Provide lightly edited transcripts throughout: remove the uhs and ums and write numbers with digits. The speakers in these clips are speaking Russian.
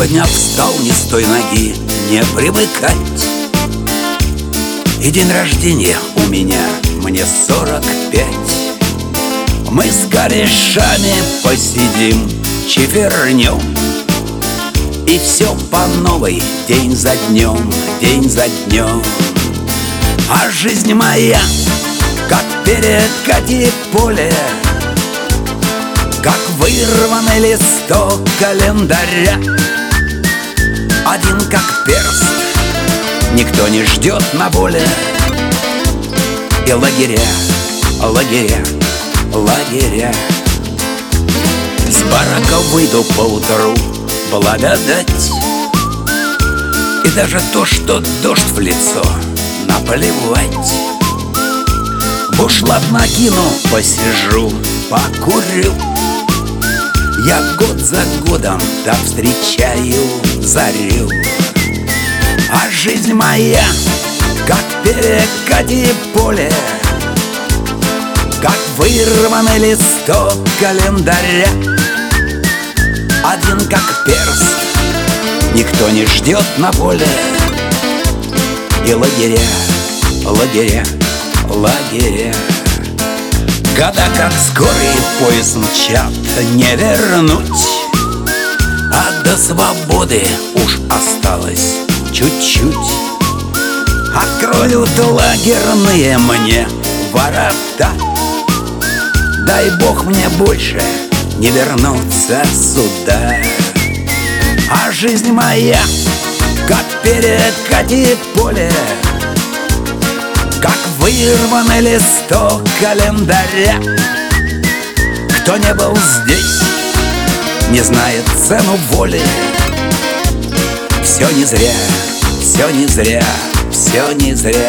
Сегодня встал не с той ноги, не привыкать. И день рождения у меня, мне 45. Мы с корешами посидим, чифернем, и все по новой, день за днем, день за днем. А жизнь моя, как перекати поле, как вырванный листок календаря. Один как перст, никто не ждет на воле. И лагеря, лагеря, лагеря. С барака выйду поутру, благодать. И даже то, что дождь в лицо, наплевать. Бушлат накину, посижу, покурю. Я год за годом так встречаю зарю. А жизнь моя, как перекати поле, как вырванный листок календаря. Один как перст, никто не ждет на воле. И лагеря, лагеря, лагеря. Года как скорый поезд мчат, не вернуть. А до свободы уж осталось чуть-чуть. Откроют лагерные мне ворота. Дай Бог мне больше не вернуться сюда. А жизнь моя, как перекати поле, как вырванный листок календаря. Кто не был здесь, не знает цену воли. Все не зря, все не зря, все не зря.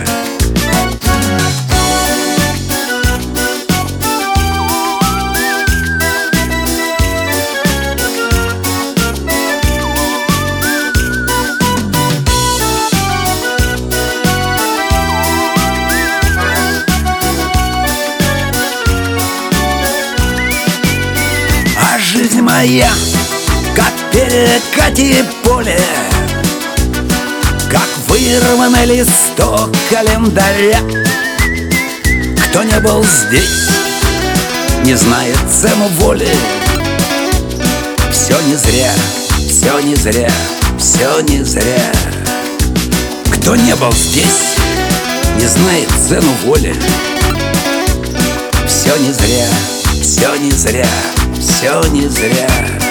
Жизнь моя, как перекати поле, как вырванный листок календаря. Кто не был здесь, не знает цену воли. Все не зря, все не зря, все не зря. Кто не был здесь, не знает цену воли. Все не зря, все не зря, все не зря.